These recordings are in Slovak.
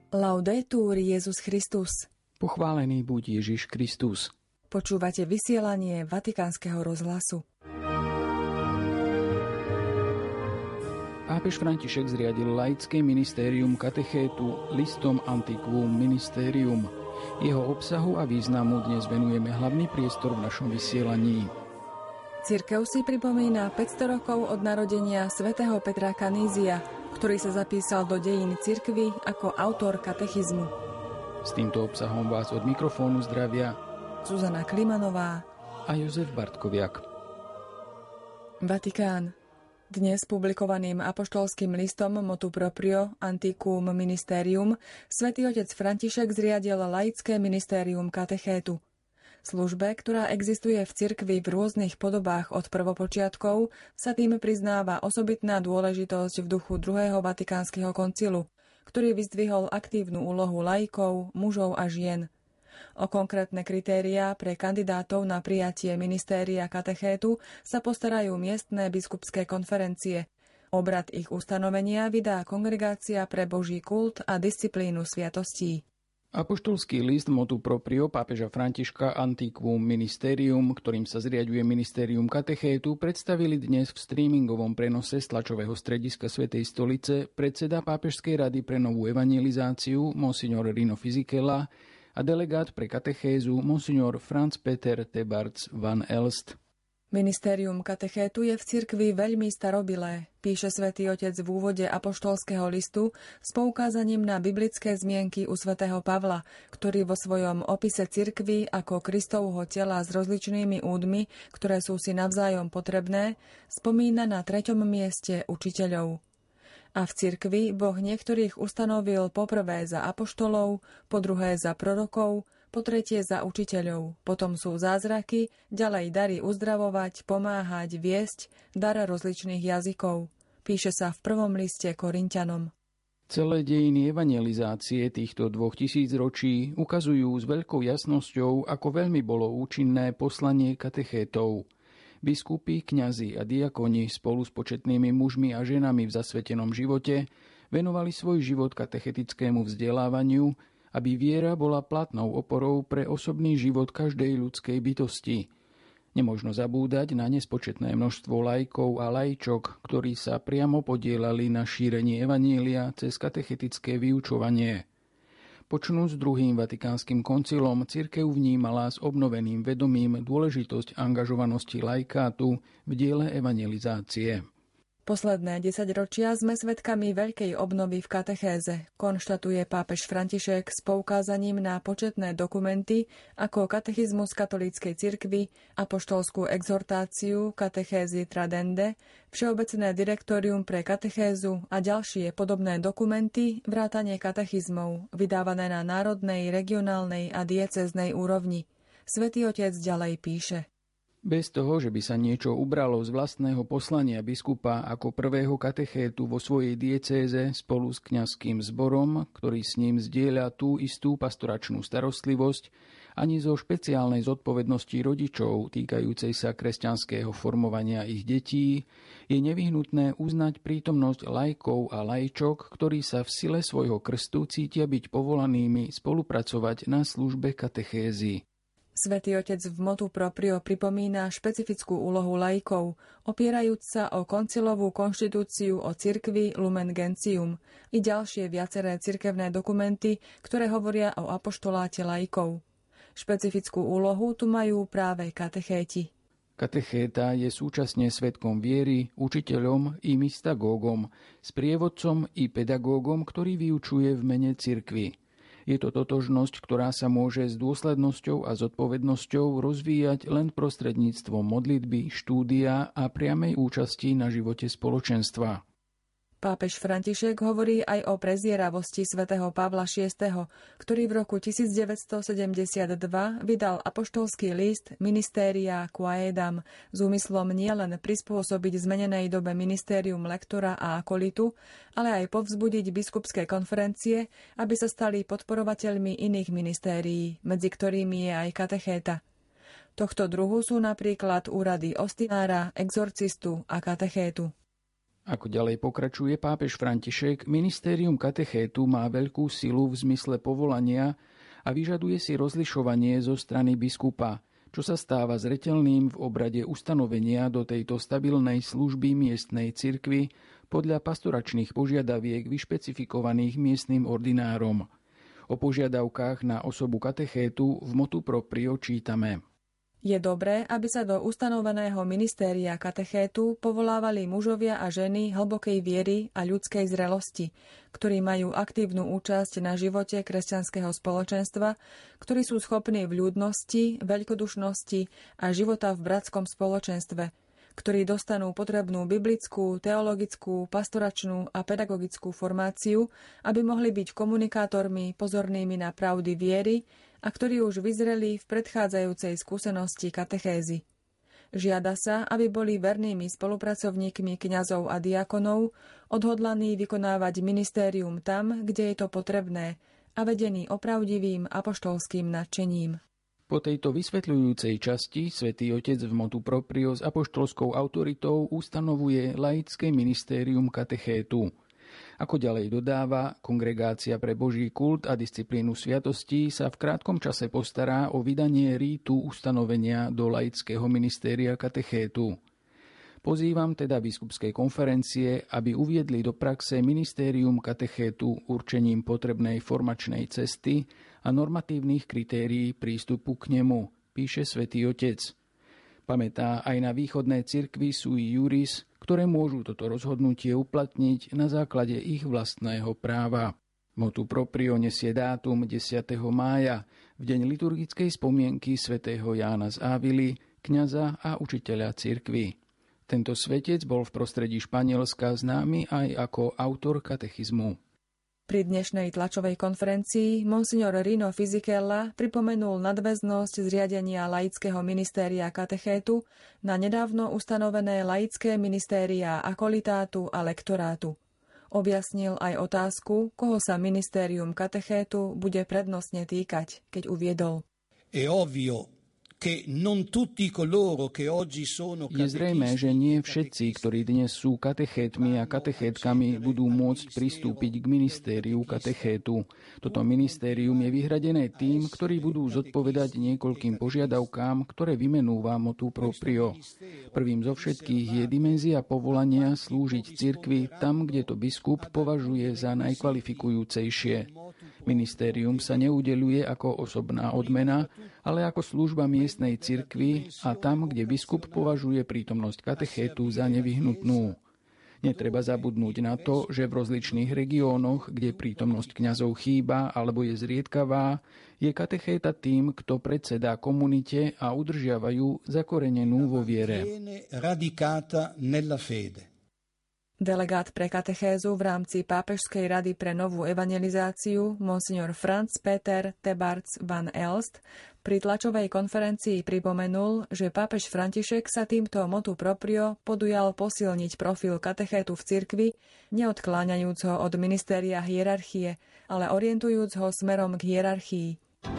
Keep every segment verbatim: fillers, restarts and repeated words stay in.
Laudetur Jesus Christus. Pochválený buď Ježiš Kristus. Počúvate vysielanie Vatikánskeho rozhlasu. Pápež František zriadil laické ministérium katechétu Listom Antiquum Ministerium. Jeho obsahu a významu dnes venujeme hlavný priestor v našom vysielaní. Cirkev si pripomína päťsto rokov od narodenia svätého Petra Kanízia, ktorý sa zapísal do dejín cirkvi ako autor katechizmu. S týmto obsahom vás od mikrofónu zdravia Zuzana Klimanová a Jozef Bartkoviak. Vatikán. Dnes publikovaným apoštolským listom Motu Proprio Antiquum Ministerium svätý otec František zriadil laické ministérium katechétu. Službe, ktorá existuje v cirkvi v rôznych podobách od prvopočiatkov, sa tým priznáva osobitná dôležitosť v duchu druhého Vatikánskeho koncilu, ktorý vyzdvihol aktívnu úlohu laikov, mužov a žien. O konkrétne kritériá pre kandidátov na prijatie ministéria katechétu sa postarajú miestne biskupské konferencie. Obrad ich ustanovenia vydá Kongregácia pre Boží kult a disciplínu sviatostí. Apoštolský list Motu Proprio pápeža Františka Antiquum Ministerium, ktorým sa zriaďuje ministérium katechétu, predstavili dnes v streamingovom prenose z tlačového strediska Svätej stolice predseda Pápežskej rady pre novú evangelizáciu Monsignor Rino Fisichella a delegát pre katechézu Monsignor Franz Peter Thebarts van Elst. Ministérium katechétu je v cirkvi veľmi starobilé, píše svätý otec v úvode apoštolského listu s poukázaním na biblické zmienky u svätého Pavla, ktorý vo svojom opise cirkvi ako Kristovho tela s rozličnými údmi, ktoré sú si navzájom potrebné, spomína na treťom mieste učiteľov. A v cirkvi Boh niektorých ustanovil poprvé za apoštolov, po druhé za prorokov, po tretie za učiteľov, potom sú zázraky, ďalej dary uzdravovať, pomáhať, viesť, dar rozličných jazykov. Píše sa v prvom liste Korinťanom. Celé dejiny evangelizácie týchto dvoch tisíc ročí ukazujú s veľkou jasnosťou, ako veľmi bolo účinné poslanie katechétov. Biskupy, kňazi a diakoni spolu s početnými mužmi a ženami v zasvetenom živote venovali svoj život katechetickému vzdelávaniu, aby viera bola platnou oporou pre osobný život každej ľudskej bytosti. Nemožno zabúdať na nespočetné množstvo laikov a laičok, ktorí sa priamo podielali na šírení evanjelia cez katechetické vyučovanie. Počnúc druhým Vatikánskym koncilom, cirkev vnímala s obnoveným vedomím dôležitosť angažovanosti laikátu v diele evangelizácie. Posledné desaťročia sme svedkami veľkej obnovy v katechéze, konštatuje pápež František s poukázaním na početné dokumenty ako katechizmus katolíckej cirkvi, apoštolskú exhortáciu Catechesi Tradende, Všeobecné direktórium pre katechézu a ďalšie podobné dokumenty, vrátane katechizmov, vydávané na národnej, regionálnej a diecéznej úrovni. Svätý otec ďalej píše. Bez toho, že by sa niečo ubralo z vlastného poslania biskupa ako prvého katechétu vo svojej diecéze spolu s kňazským zborom, ktorý s ním zdieľa tú istú pastoračnú starostlivosť, ani zo špeciálnej zodpovednosti rodičov týkajúcej sa kresťanského formovania ich detí, je nevyhnutné uznať prítomnosť laikov a laičok, ktorí sa v sile svojho krstu cítia byť povolanými spolupracovať na službe katechézy. Svätý otec v Motu Proprio pripomína špecifickú úlohu laikov, opierajúc sa o koncilovú konštitúciu o cirkvi Lumen Gentium i ďalšie viaceré cirkevné dokumenty, ktoré hovoria o apoštoláte laikov. Špecifickú úlohu tu majú práve katechéti. Katechéta je súčasne svedkom viery, učiteľom i mystagógom, sprievodcom i pedagógom, ktorý vyučuje v mene cirkvi. Je to totožnosť, ktorá sa môže s dôslednosťou a zodpovednosťou rozvíjať len prostredníctvom modlitby, štúdia a priamej účasti na živote spoločenstva. Pápež František hovorí aj o prezieravosti svätého Pavla šiesteho, ktorý v roku tisícdeväťstosedemdesiatdva vydal apoštolský list Ministeria Quaedam s úmyslom nielen prispôsobiť zmenenej dobe ministérium lektora a akolitu, ale aj povzbudiť biskupské konferencie, aby sa stali podporovateľmi iných ministérií, medzi ktorými je aj katechéta. Tohto druhu sú napríklad úrady ostinára, exorcistu a katechétu. Ako ďalej pokračuje pápež František, ministérium katechétu má veľkú silu v zmysle povolania a vyžaduje si rozlišovanie zo strany biskupa, čo sa stáva zreteľným v obrade ustanovenia do tejto stabilnej služby miestnej cirkvi podľa pastoračných požiadaviek vyšpecifikovaných miestnym ordinárom. O požiadavkách na osobu katechétu v motu proprio čítame. Je dobré, aby sa do ustanoveného ministéria katechétu povolávali mužovia a ženy hlbokej viery a ľudskej zrelosti, ktorí majú aktívnu účasť na živote kresťanského spoločenstva, ktorí sú schopní vľúdnosti, veľkodušnosti a života v bratskom spoločenstve, ktorí dostanú potrebnú biblickú, teologickú, pastoračnú a pedagogickú formáciu, aby mohli byť komunikátormi pozornými na pravdy viery a ktorí už vyzreli v predchádzajúcej skúsenosti katechézy. Žiada sa, aby boli vernými spolupracovníkmi kňazov a diakonov, odhodlaní vykonávať ministérium tam, kde je to potrebné a vedení opravdivým apoštolským nadšením. Po tejto vysvetľujúcej časti Svätý Otec v motu proprio s apoštolskou autoritou ustanovuje laické ministérium katechétu. Ako ďalej dodáva, Kongregácia pre Boží kult a disciplínu sviatostí sa v krátkom čase postará o vydanie rítu ustanovenia do laického ministéria katechétu. Pozývam teda biskupskej konferencie, aby uviedli do praxe ministérium katechétu určením potrebnej formačnej cesty a normatívnych kritérií prístupu k nemu, píše Svätý Otec. Pamätá aj na východné cirkvi sui juris, ktoré môžu toto rozhodnutie uplatniť na základe ich vlastného práva. Motu proprio nesie dátum desiateho mája, v deň liturgickej spomienky svätého Jána z Ávily, kňaza a učiteľa cirkvi. Tento svetec bol v prostredí Španielska známy aj ako autor katechizmu. Pri dnešnej tlačovej konferencii monsignor Rino Fisichella pripomenul nadväznosť zriadenia laického ministéria katechétu na nedávno ustanovené laické ministéria akolitátu a lektorátu. Objasnil aj otázku, koho sa ministérium katechétu bude prednostne týkať, keď uviedol. Je ovvio. Je zrejmé, že nie všetci, ktorí dnes sú katechétmi a katechétkami, budú môcť pristúpiť k ministériu katechétu. Toto ministérium je vyhradené tým, ktorí budú zodpovedať niekoľkým požiadavkám, ktoré vymenúva motu proprio. Prvým zo všetkých je dimenzia povolania slúžiť cirkvi tam, kde to biskup považuje za najkvalifikujúcejšie. Ministérium sa neudeľuje ako osobná odmena, ale ako služba miestnej cirkvi a tam, kde biskup považuje prítomnosť katechétu za nevyhnutnú. Netreba zabudnúť na to, že v rozličných regiónoch, kde prítomnosť kňazov chýba alebo je zriedkavá, je katechéta tým, kto predsedá komunite a udržiavajú zakorenenú vo viere. Delegát pre katechézu v rámci Pápežskej rady pre novú evangelizáciu monsignor Franz Peter Tebarts van Elst pri tlačovej konferencii pripomenul, že pápež František sa týmto motu proprio podujal posilniť profil katechétu v cirkvi, neodkláňajúc ho od ministéria hierarchie, ale orientujúc ho smerom k hierarchii.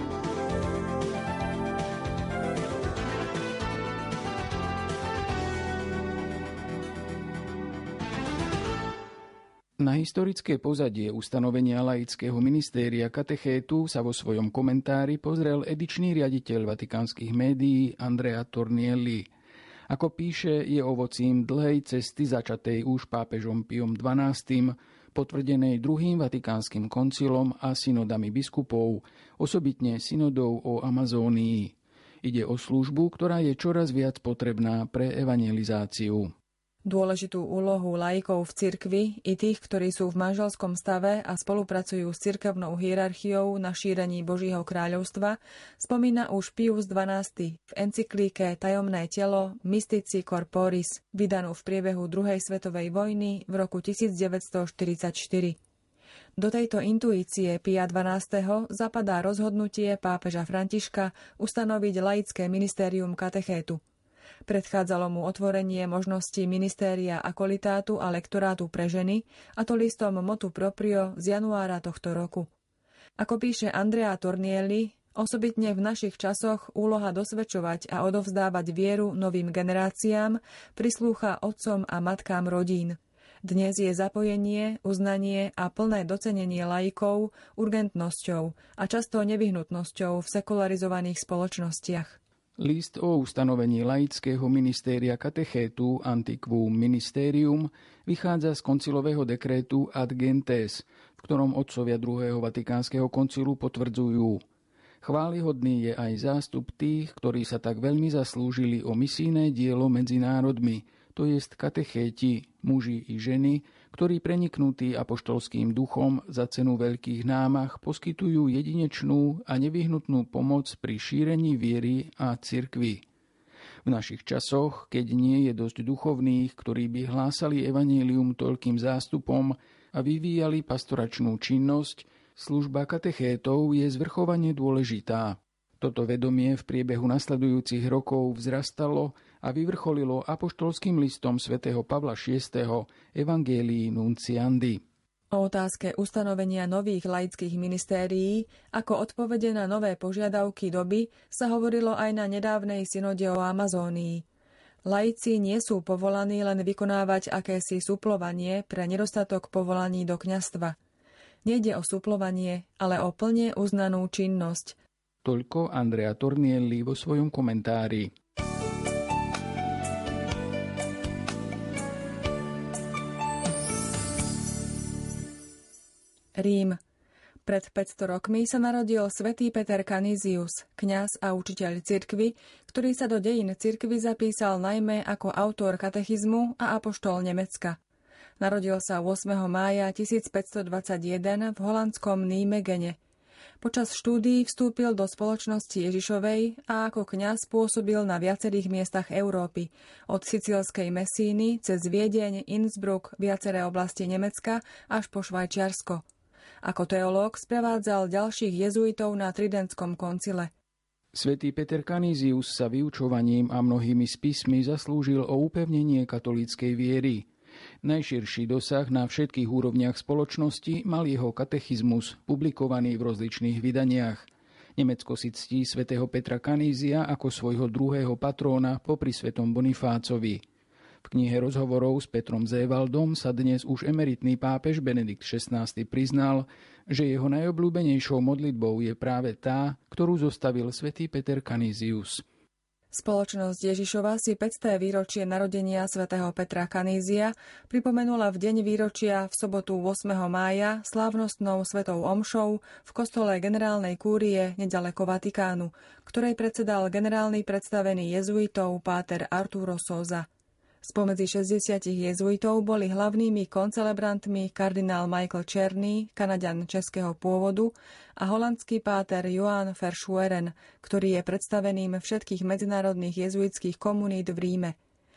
Na historické pozadie ustanovenia laického ministéria katechétu sa vo svojom komentári pozrel edičný riaditeľ vatikánskych médií Andrea Tornielli. Ako píše, je ovocím dlhej cesty začatej už pápežom Piom dvanásty, potvrdenej druhým vatikánskym koncilom a synodami biskupov, osobitne synodou o Amazónii. Ide o službu, ktorá je čoraz viac potrebná pre evangelizáciu. Dôležitú úlohu laikov v cirkvi i tých, ktorí sú v manželskom stave a spolupracujú s cirkevnou hierarchiou na šírení Božieho kráľovstva, spomína už Pius dvanásty v encyklíke Tajomné telo Mystici Corporis, vydanú v priebehu druhej svetovej vojny v roku devätnásťstoštyridsaťštyri. Do tejto intuície Pia dvanásteho zapadá rozhodnutie pápeža Františka ustanoviť laické ministérium katechétu. Predchádzalo mu otvorenie možností ministéria akolitátu a lektorátu pre ženy, a to listom motu proprio z januára tohto roku. Ako píše Andrea Tornielli, osobitne v našich časoch úloha dosvedčovať a odovzdávať vieru novým generáciám prislúcha otcom a matkám rodín. Dnes je zapojenie, uznanie a plné docenenie laikov urgentnosťou a často nevyhnutnosťou v sekularizovaných spoločnostiach. List o ustanovení laického ministéria katechétu Antiquum Ministerium vychádza z koncilového dekrétu Ad Gentes, v ktorom otcovia druhého Vatikánskeho koncilu potvrdzujú: chválihodný je aj zástup tých, ktorí sa tak veľmi zaslúžili o misijné dielo medzi národmi, to jest katechéti, muži i ženy, ktorí preniknutí apoštolským duchom za cenu veľkých námah poskytujú jedinečnú a nevyhnutnú pomoc pri šírení viery a cirkvi. V našich časoch, keď nie je dosť duchovných, ktorí by hlásali evanjelium toľkým zástupom a vyvíjali pastoračnú činnosť, služba katechétov je zvrchovane dôležitá. Toto vedomie v priebehu nasledujúcich rokov vzrastalo a vyvrcholilo apoštolským listom svätého Pavla šiesteho Evangelii Nunciandi. O otázke ustanovenia nových laických ministérií ako odpovede na nové požiadavky doby sa hovorilo aj na nedávnej synode o Amazónii. Laici nie sú povolaní len vykonávať akési suplovanie pre nedostatok povolaní do kňazstva. Nejde o suplovanie, ale o plne uznanú činnosť. Toľko Andrea Tornielli vo svojom komentári. Rím. Pred päťsto rokmi sa narodil svätý Peter Canisius, kňaz a učiteľ cirkvi, ktorý sa do dejín cirkvi zapísal najmä ako autor katechizmu a apoštol Nemecka. Narodil sa ôsmeho mája tisícpäťstodvadsaťjeden v holandskom Nijmegene. Počas štúdií vstúpil do spoločnosti Ježišovej a ako kňaz pôsobil na viacerých miestach Európy, od sicílskej Messíny cez Viedeň, Innsbruck, viaceré oblasti Nemecka až po Švajčiarsko. Ako teológ sprevádzal ďalších jezuitov na Tridentskom koncile. Svätý Peter Canisius sa vyučovaním a mnohými spismi zaslúžil o upevnenie katolíckej viery. Najširší dosah na všetkých úrovniach spoločnosti mal jeho katechizmus, publikovaný v rozličných vydaniach. Nemecko si ctí svätého Petra Canisia ako svojho druhého patróna popri svätom Bonifácovi. V knihe rozhovorov s Petrom Zévaldom sa dnes už emeritný pápež Benedikt šestnásty priznal, že jeho najobľúbenejšou modlitbou je práve tá, ktorú zostavil svätý Peter Canisius. Spoločnosť Ježišova si päťsté výročie narodenia svätého Petra Canisia pripomenula v deň výročia v sobotu ôsmeho mája slávnostnou svetou omšou v kostole generálnej kúrie nedaleko Vatikánu, ktorej predsedal generálny predstavený jezuitov páter Arturo Sosa. Spomedzi šesťdesiatich jezuitov boli hlavnými koncelebrantmi kardinál Michael Czerny, Kanaďan českého pôvodu, a holandský páter Johan Verschueren, ktorý je predstaveným všetkých medzinárodných jezuitských komunít v Ríme.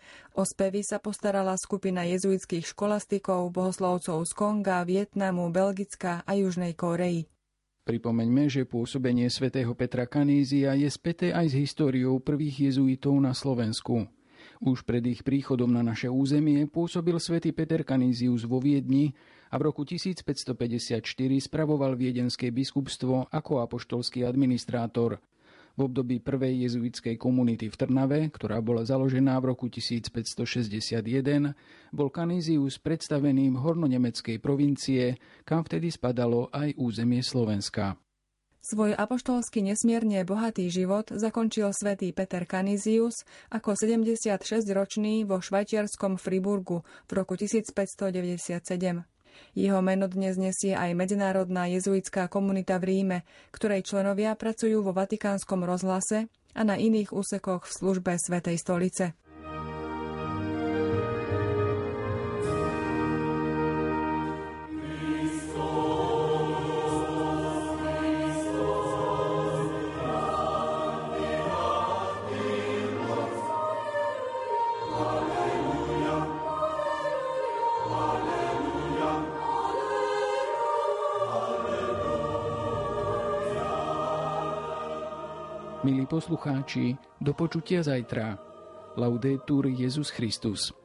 O spevy sa postarala skupina jezuitských školastikov, bohoslovcov z Konga, Vietnamu, Belgicka a Južnej Kórei. Pripomeňme, že pôsobenie svätého Petra Canisia je späté aj s históriou prvých jezuitov na Slovensku. Už pred ich príchodom na naše územie pôsobil svätý Peter Canisius vo Viedni a v roku tisícpäťstopäťdesiatštyri spravoval viedenské biskupstvo ako apoštolský administrátor. V období prvej jezuitskej komunity v Trnave, ktorá bola založená v roku tisícpäťstošesťdesiatjeden, bol Canisius predstaveným hornonemeckej provincie, kam vtedy spadalo aj územie Slovenska. Svoj apoštolský nesmierne bohatý život zakončil svätý Peter Canisius ako sedemdesiatšesťročný vo švajčiarskom Friburgu v roku tisícpäťstodeväťdesiatsedem. Jeho meno dnes nesie aj medzinárodná jezuitská komunita v Ríme, ktorej členovia pracujú vo Vatikánskom rozhlase a na iných úsekoch v službe Svätej stolice. Milí poslucháči, do počutia zajtra. Laudetur Jesus Christus.